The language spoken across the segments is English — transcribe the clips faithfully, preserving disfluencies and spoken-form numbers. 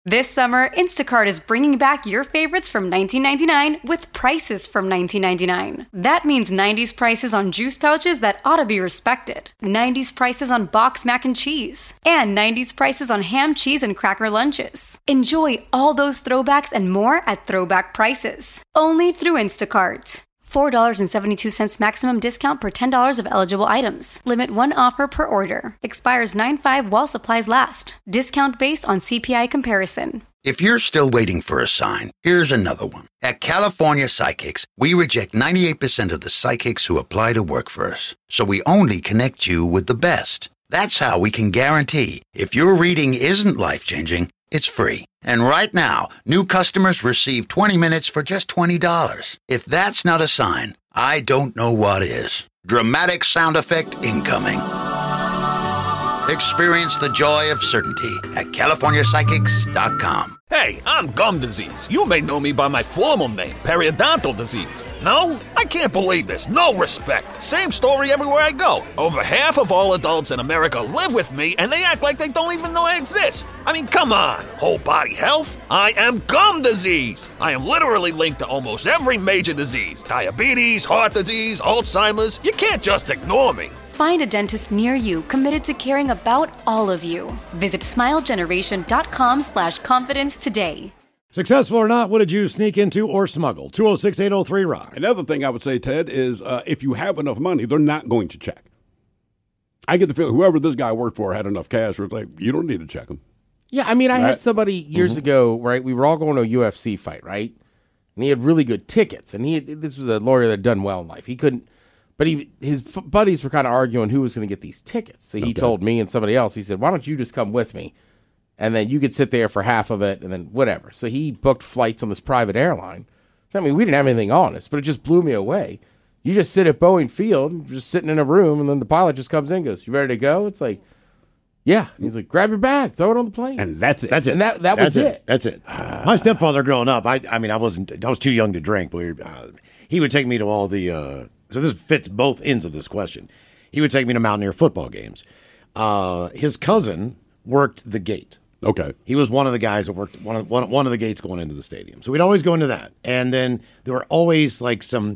This summer, Instacart is bringing back your favorites from nineteen ninety-nine with prices from nineteen ninety-nine. That means nineties prices on juice pouches that ought to be respected, nineties prices on boxed mac and cheese, and nineties prices on ham, cheese, and cracker lunches. Enjoy all those throwbacks and more at throwback prices. Only through Instacart. four dollars and seventy-two cents maximum discount per ten dollars of eligible items. Limit one offer per order. Expires nine five while supplies last. Discount based on C P I comparison. If you're still waiting for a sign, here's another one. At California Psychics, we reject ninety-eight percent of the psychics who apply to work for us. So we only connect you with the best. That's how we can guarantee if your reading isn't life-changing, it's free. And right now, new customers receive twenty minutes for just twenty dollars. If that's not a sign, I don't know what is. Dramatic sound effect incoming. Experience the joy of certainty at California Psychics dot com. Hey, I'm gum disease. You may know me by my formal name, periodontal disease. No? I can't believe this. No respect. Same story everywhere I go. Over half of all adults in America live with me, and they act like they don't even know I exist. I mean, come on. Whole body health? I am gum disease. I am literally linked to almost every major disease. Diabetes, heart disease, Alzheimer's. You can't just ignore me. Find a dentist near you committed to caring about all of you. Visit smilegeneration.com slash confidence today. Successful or not, what did you sneak into or smuggle? two oh six, eight oh three, rock. Another thing I would say, Ted, is uh, if you have enough money, they're not going to check. I get the feeling whoever this guy worked for had enough cash. It was like, you don't need to check him. Yeah, I mean, I right? had somebody years mm-hmm. ago, right? We were all going to a U F C fight, right? And he had really good tickets. And he had, this was a lawyer that had done well in life. He couldn't. But he, his f- buddies were kind of arguing who was going to get these tickets. So he okay. told me and somebody else, he said, why don't you just come with me? And then you could sit there for half of it and then whatever. So he booked flights on this private airline. I mean, we didn't have anything on us, but it just blew me away. You just sit at Boeing Field, just sitting in a room, and then the pilot just comes in and goes, you ready to go? It's like, yeah. He's like, grab your bag, throw it on the plane. And that's it. That's it. And that, that that's was it. it. That's it. Uh, My stepfather growing up, I I mean, I wasn't, I was too young to drink, but we, uh, he would take me to all the, uh, so this fits both ends of this question. He would take me to Mountaineer football games. Uh, his cousin worked the gate. Okay. He was one of the guys that worked one of, one, one of the gates going into the stadium. So we'd always go into that. And then there were always like some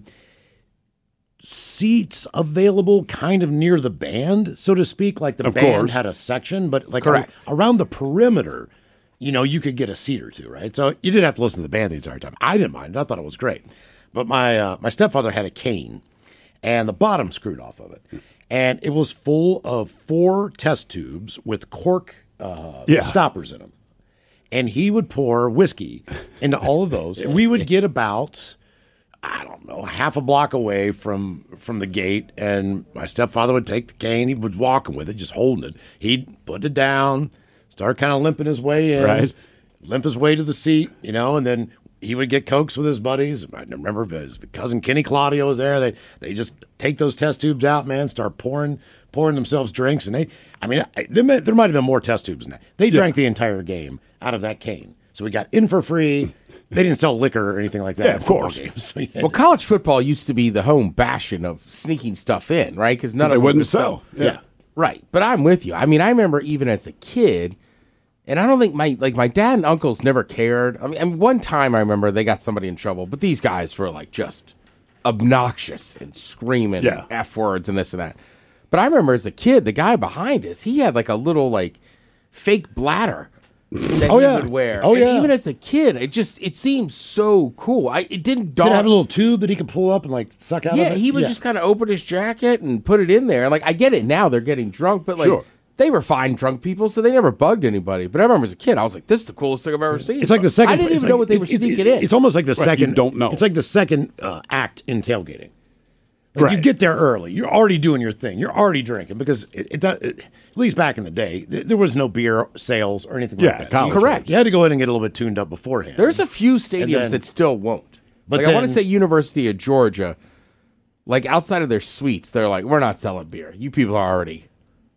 seats available kind of near the band, so to speak. Like the of band course. had a section, but like Correct. ar- around the perimeter, you know, you could get a seat or two, right? So you didn't have to listen to the band the entire time. I didn't mind it. I thought it was great. But my uh, my stepfather had a cane, and the bottom screwed off of it. And it was full of four test tubes with cork uh, yeah. stoppers in them. And he would pour whiskey into all of those. And we would get about, I don't know, half a block away from from the gate. And my stepfather would take the cane. He was walking with it, just holding it. He'd put it down, start kind of limping his way in, right. limp his way to the seat, you know, and then he would get Cokes with his buddies. I remember his cousin Kenny Claudio was there. They they just take those test tubes out, man, start pouring pouring themselves drinks. And they, I mean, I, there, may, there might have been more test tubes than that. They drank yeah. the entire game out of that cane. So we got in for free. They didn't sell liquor or anything like that. Yeah, of course. So, yeah. Well, college football used to be the home bastion of sneaking stuff in, right? Because none they of them wouldn't would sell. sell. Yeah. Right. But I'm with you. I mean, I remember even as a kid, and I don't think my like my dad and uncles never cared. I mean, and one time I remember they got somebody in trouble, but these guys were like just obnoxious and screaming yeah. and F words and this and that. But I remember as a kid, the guy behind us, he had like a little like fake bladder that oh, he yeah. would wear. Oh, and yeah. even as a kid, it just it seemed so cool. I it didn't dawn. Did it have a little tube that he could pull up and like suck out yeah, of it? he would yeah. just kind of open his jacket and put it in there. Like I get it now, they're getting drunk, but like sure. they were fine drunk people, so they never bugged anybody. But I remember as a kid, I was like, "This is the coolest thing I've ever seen." It's like the second. I didn't even like, know what they were it's, sneaking it's, in. It's almost like the right, second. You don't know. It's like the second uh, act in tailgating. Like right. you get there early. You're already doing your thing. You're already drinking because it, it, it, at least back in the day, th- there was no beer sales or anything Yeah, like that. So you- correct. You had to go in and get a little bit tuned up beforehand. There's a few stadiums then- that still won't. But Like I want to then- say University of Georgia, like outside of their suites, they're like, "We're not selling beer. You people are already,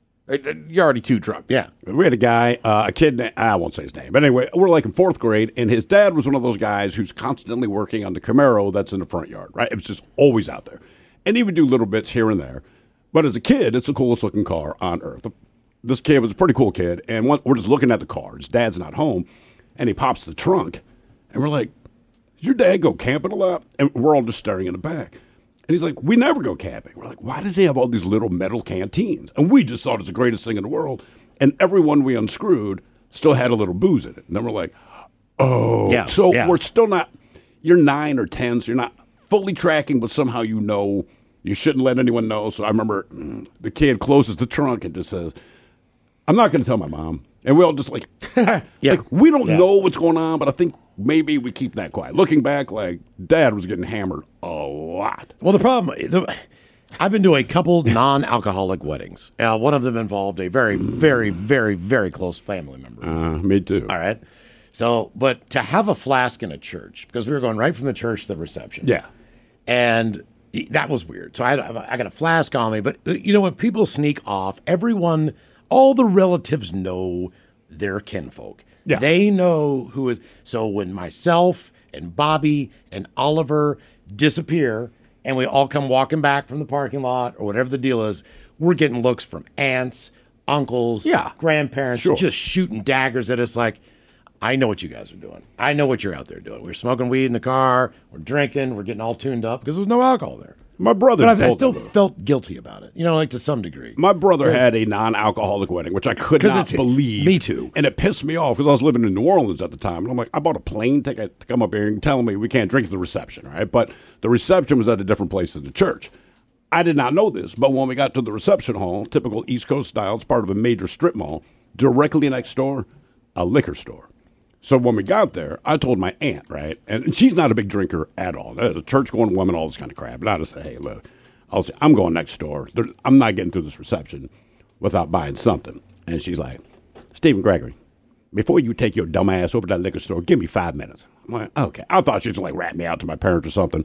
you're already too drunk." Yeah. We had a guy, uh, a kid, na- I won't say his name, but anyway, we're like in fourth grade, and his dad was one of those guys who's constantly working on the Camaro that's in the front yard, right? It was just always out there. And he would do little bits here and there. But as a kid, it's the coolest looking car on earth. This kid was a pretty cool kid, and one, we're just looking at the car. His dad's not home. And he pops the trunk. And we're like, does your dad go camping a lot? And we're all just staring in the back. And he's like, we never go camping. We're like, why does he have all these little metal canteens? And we just thought it was the greatest thing in the world. And every one we unscrewed still had a little booze in it. And then we're like, oh. Yeah, so yeah. we're still not, you're nine or ten, so you're not fully tracking, but somehow you know you shouldn't let anyone know. So I remember mm, the kid closes the trunk and just says, I'm not going to tell my mom. And we all just like, yeah. like we don't Yeah. know what's going on, but I think maybe we keep that quiet. Looking back, like, Dad was getting hammered a lot. Well, the problem, the, I've been to a couple non-alcoholic weddings. Uh, one of them involved a very, very, very, very close family member. Uh, me too. All right. So, but to have a flask in a church, because we were going right from the church to the reception. Yeah. And that was weird. So I, had, I got a flask on me. But, you know, when people sneak off, everyone, all the relatives know their kinfolk. Yeah. They know who is. So when myself and Bobby and Oliver disappear and we all come walking back from the parking lot or whatever the deal is, we're getting looks from aunts, uncles, Yeah. grandparents, Sure. just shooting daggers at us like, I know what you guys are doing. I know what you're out there doing. We're smoking weed in the car. We're drinking. We're getting all tuned up because there was no alcohol there. My brother But I, I told still me. felt guilty about it, you know, like to some degree. My brother had a non-alcoholic wedding, which I could 'Cause not it's- believe. me too. And it pissed me off because I was living in New Orleans at the time. And I'm like, I bought a plane ticket to come up here and tell me we can't drink at the reception, right? But the reception was at a different place than the church. I did not know this, but when we got to the reception hall, typical East Coast style, it's part of a major strip mall, directly next door, a liquor store. So when we got there, I told my aunt, right? And she's not a big drinker at all. There's a church-going woman, all this kind of crap. And I just said, hey, look, I'll say, I'm going next door. There, I'm not getting through this reception without buying something. And she's like, Stephen Gregory, before you take your dumb ass over to that liquor store, give me five minutes. I'm like, okay. I thought she was going to like rat me out to my parents or something.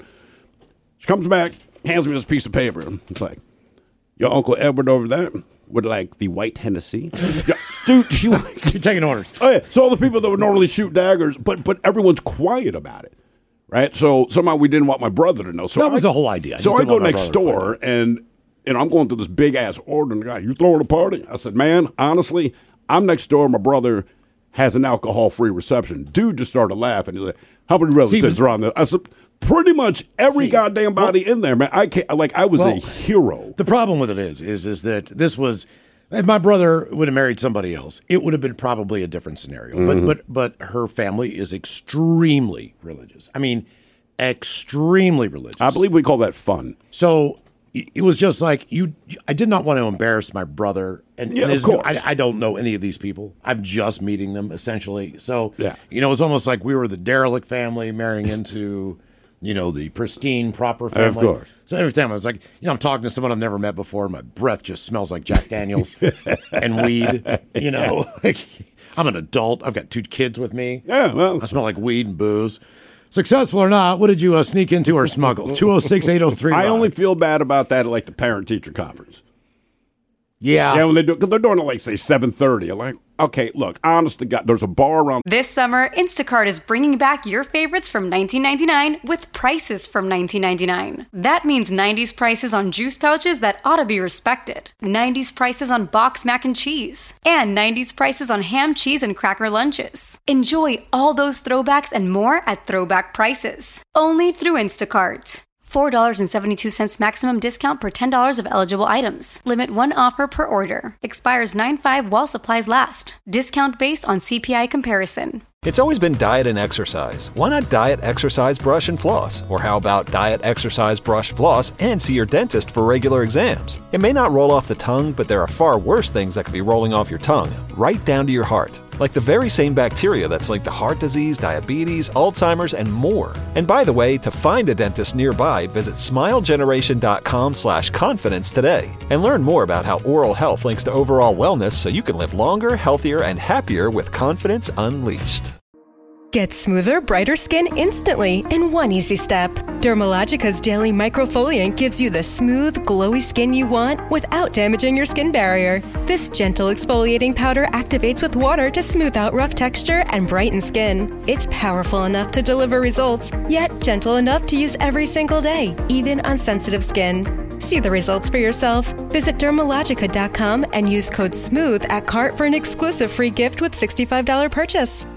She comes back, hands me this piece of paper. It's like, your Uncle Edward over there would like the white Hennessy. Yeah, dude, she like, You're taking orders. oh yeah. So all the people that would normally shoot daggers, but but everyone's quiet about it, right? So somehow we didn't want my brother to know. So That was I- the whole idea. I So just I didn't go want my next brother to door and you know I'm going through this big ass order, and the guy, you throwing a party? I said, man, honestly, I'm next door. My brother has an alcohol free reception. Dude just started laughing. He's like, how many relatives but- are on there? I said, pretty much every See, goddamn body in there, man. I can't like I was a Well, hero. The problem with it is, is, is that this was, if my brother would have married somebody else, it would have been probably a different scenario. Mm-hmm. But, but, but her family is extremely religious. I mean, extremely religious. I believe we call that fun. So it it was just like you. I did not want to embarrass my brother, and, Yeah, and of his- course. I, I don't know any of these people. I'm just meeting them essentially. So Yeah. you know, it's almost like we were the derelict family marrying into, you know, the pristine, proper family. course. So every time I was like, you know, I'm talking to someone I've never met before. My breath just smells like Jack Daniels and weed. You know, like I'm an adult. I've got two kids with me. Yeah, well, I smell like weed and booze. Successful or not, what did you uh, sneak into or smuggle? two oh six, eight oh three I only feel bad about that at like the parent-teacher conference. Yeah. Yeah, when they do, because they're doing it like say seven thirty. I'm like, okay, look, honest to God, there's a bar around. This summer, Instacart is bringing back your favorites from nineteen ninety-nine with prices from nineteen ninety-nine. That means nineties prices on juice pouches that ought to be respected, nineties prices on box mac and cheese, and nineties prices on ham, cheese, and cracker lunches. Enjoy all those throwbacks and more at throwback prices. Only through Instacart. four dollars and seventy-two cents maximum discount per ten dollars of eligible items. Limit one offer per order. Expires nine five while supplies last. Discount based on C P I comparison. It's always been diet and exercise. Why not diet, exercise, brush, and floss? Or how about diet, exercise, brush, floss, and see your dentist for regular exams? It may not roll off the tongue, but there are far worse things that could be rolling off your tongue, right down to your heart. Like the very same bacteria that's linked to heart disease, diabetes, Alzheimer's, and more. And by the way, to find a dentist nearby, visit smilegeneration.com slash confidence today. And learn more about how oral health links to overall wellness so you can live longer, healthier, and happier with confidence unleashed. Get smoother, brighter skin instantly in one easy step. Dermalogica's daily microfoliant gives you the smooth, glowy skin you want without damaging your skin barrier. This gentle exfoliating powder activates with water to smooth out rough texture and brighten skin. It's powerful enough to deliver results, yet gentle enough to use every single day, even on sensitive skin. See the results for yourself. Visit dermalogica dot com and use code SMOOTH at cart for an exclusive free gift with sixty-five dollars purchase.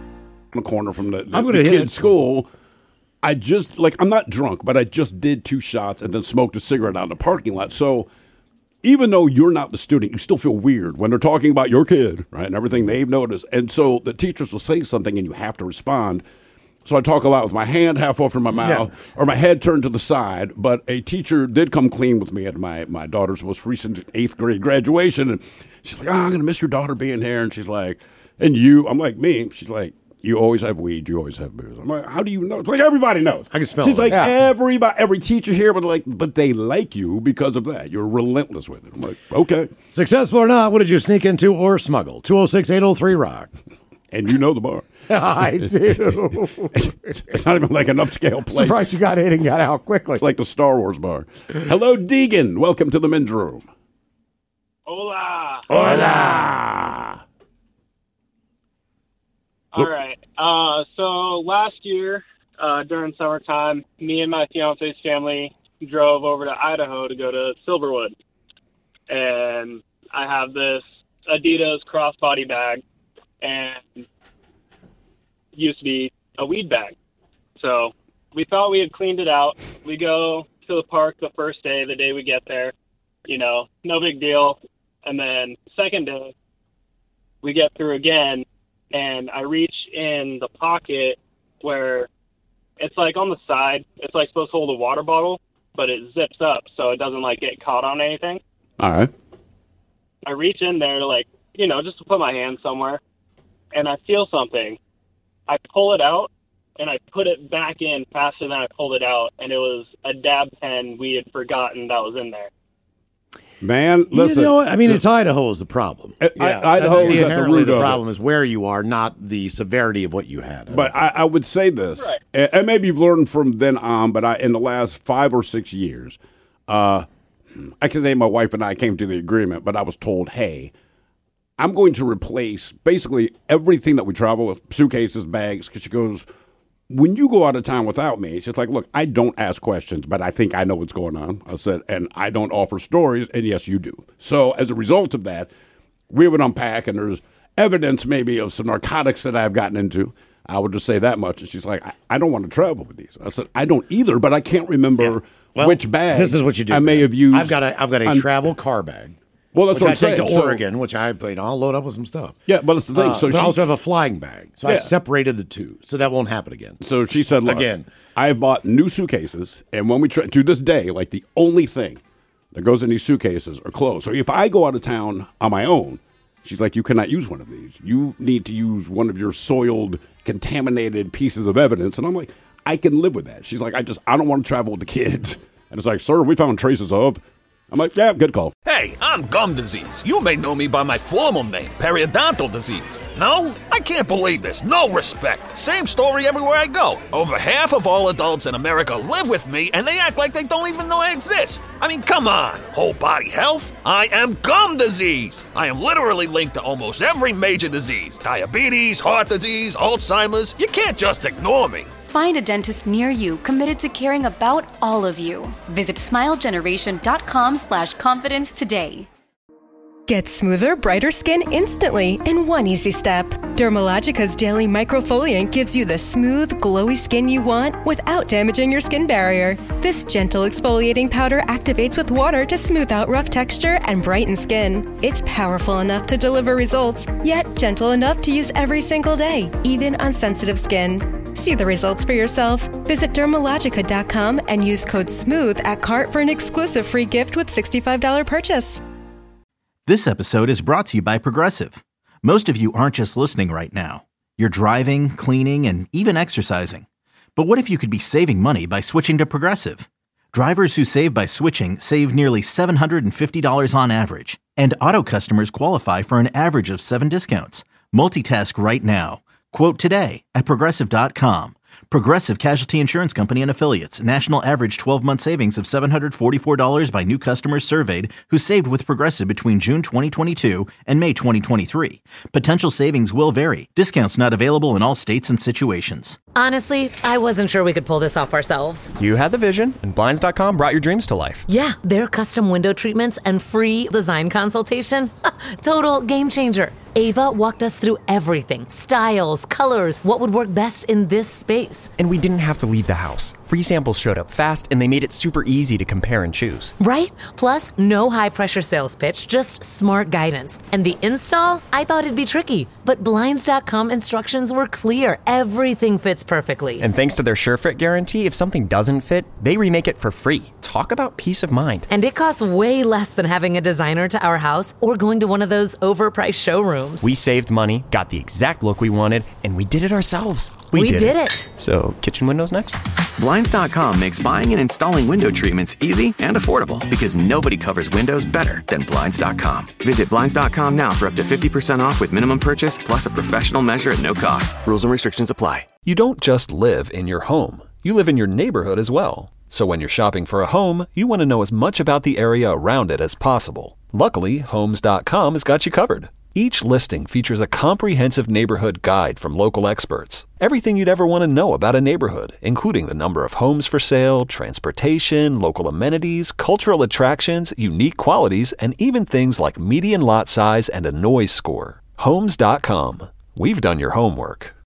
the corner from the, the, I'm the gonna hit kid's it. school. I just, like, I'm not drunk, but I just did two shots and then smoked a cigarette out in the parking lot. So even though you're not the student, you still feel weird when they're talking about your kid, right, and everything they've noticed. And so the teachers will say something and you have to respond. So I talk a lot with my hand half over my mouth yeah. or my head turned to the side. But a teacher did come clean with me at my, my daughter's most recent eighth grade graduation. And she's like, oh, I'm going to miss your daughter being here. And she's like, and you? I'm like, me? She's like, you always have weed. You always have booze. I'm like, how do you know? It's like everybody knows. I can smell She's it. like, Yeah. everybody, every teacher here, but like, but they like you because of that. You're relentless with it. I'm like, okay. Successful or not, what did you sneak into or smuggle? two oh six, eight oh three, rock. And you know the bar. I do. It's not even like an upscale place. Surprised you got in and got out quickly. It's like the Star Wars bar. Hello, Deegan. Welcome to the men's room. Hola. Hola. All right. Uh, so last year, uh, during summertime, me and my fiance's family drove over to Idaho to go to Silverwood. And I have this Adidas crossbody bag, and used to be a weed bag. So we thought we had cleaned it out. We go to the park the first day, the day we get there, you know, no big deal. And then second day, we get through again, and I reach in the pocket where it's like on the side. It's like supposed to hold a water bottle, but it zips up so it doesn't like get caught on anything. All right. I reach in there to like, you know, just to put my hand somewhere, and I feel something. I pull it out, and I put it back in faster than I pulled it out, and it was a dab pen we had forgotten that was in there. Man, listen. You know what? I mean, it's Idaho is the problem. I, I, Idaho is the, at the inherently root the of problem it. is where you are, not the severity of what you had. But I, I would say this, Right. and, and maybe you've learned from then on, but I, in the last five or six years, uh, I can say my wife and I came to the agreement, but I was told, hey, I'm going to replace basically everything that we travel with, suitcases, bags, because she goes, when you go out of town without me, she's like, look, I don't ask questions, but I think I know what's going on. I said, and I don't offer stories, and yes, you do. So as a result of that, we would unpack, and there's evidence maybe of some narcotics that I've gotten into. I would just say that much. And she's like, I, I don't want to travel with these. I said, I don't either, but I can't remember Yeah. Well, which bag this is what you do. I may man. have used. I've got a, I've got a on- travel car bag. Well, that's which what I I'm saying. take to So- Oregon, which I you know, I'll load up with some stuff. Yeah, but it's the thing. Uh, so but I she, also have a flying bag, so I Yeah. separated the two, so that won't happen again. So she said, look, Again. I have bought new suitcases, and when we try to this day, like the only thing that goes in these suitcases are clothes. So if I go out of town on my own, she's like, you cannot use one of these. You need to use one of your soiled, contaminated pieces of evidence. And I'm like, I can live with that. She's like, I just, I don't want to travel with the kids. And it's like, sir, we found traces of. I'm like, yeah, good call. Hey, I'm gum disease. You may know me by my formal name, periodontal disease. No? I can't believe this. No respect. Same story everywhere I go. Over half of all adults in America live with me, and they act like they don't even know I exist. I mean, come on. Whole body health? I am gum disease. I am literally linked to almost every major disease. Diabetes, heart disease, Alzheimer's. You can't just ignore me. Find a dentist near you committed to caring about all of you. Visit smilegeneration.com slash confidence today. Get smoother, brighter skin instantly in one easy step. Dermalogica's daily microfoliant gives you the smooth, glowy skin you want without damaging your skin barrier. This gentle exfoliating powder activates with water to smooth out rough texture and brighten skin. It's powerful enough to deliver results, yet gentle enough to use every single day, even on sensitive skin. See the results for yourself. Visit dermalogica dot com and use code SMOOTH at cart for an exclusive free gift with sixty-five dollars purchase. This episode is brought to you by Progressive. Most of you aren't just listening right now. You're driving, cleaning, and even exercising. But what if you could be saving money by switching to Progressive? Drivers who save by switching save nearly seven hundred fifty dollars on average. And auto customers qualify for an average of seven discounts. Multitask right now. Quote today at Progressive dot com. Progressive Casualty Insurance Company and Affiliates. National average twelve-month savings of seven hundred forty-four dollars by new customers surveyed who saved with Progressive between June twenty twenty-two and May twenty twenty-three. Potential savings will vary. Discounts not available in all states and situations. Honestly, I wasn't sure we could pull this off ourselves. You had the vision, and Blinds dot com brought your dreams to life. Yeah, their custom window treatments and free design consultation. Total game changer. Ava walked us through everything. Styles, colors, what would work best in this space. And we didn't have to leave the house. Free samples showed up fast, and they made it super easy to compare and choose. Right? Plus, no high-pressure sales pitch, just smart guidance. And the install? I thought it'd be tricky, but Blinds dot com instructions were clear. Everything fits perfectly. And thanks to their SureFit guarantee, if something doesn't fit, they remake it for free. Talk about peace of mind. And it costs way less than having a designer to our house or going to one of those overpriced showrooms. We saved money, got the exact look we wanted, and we did it ourselves. We, we did, did it. it. So, kitchen windows next? Blinds dot com makes buying and installing window treatments easy and affordable because nobody covers windows better than Blinds dot com. Visit Blinds dot com now for up to fifty percent off with minimum purchase plus a professional measure at no cost. Rules and restrictions apply. You don't just live in your home. You live in your neighborhood as well. So when you're shopping for a home, you want to know as much about the area around it as possible. Luckily, Homes dot com has got you covered. Each listing features a comprehensive neighborhood guide from local experts. Everything you'd ever want to know about a neighborhood, including the number of homes for sale, transportation, local amenities, cultural attractions, unique qualities, and even things like median lot size and a noise score. Homes dot com. We've done your homework.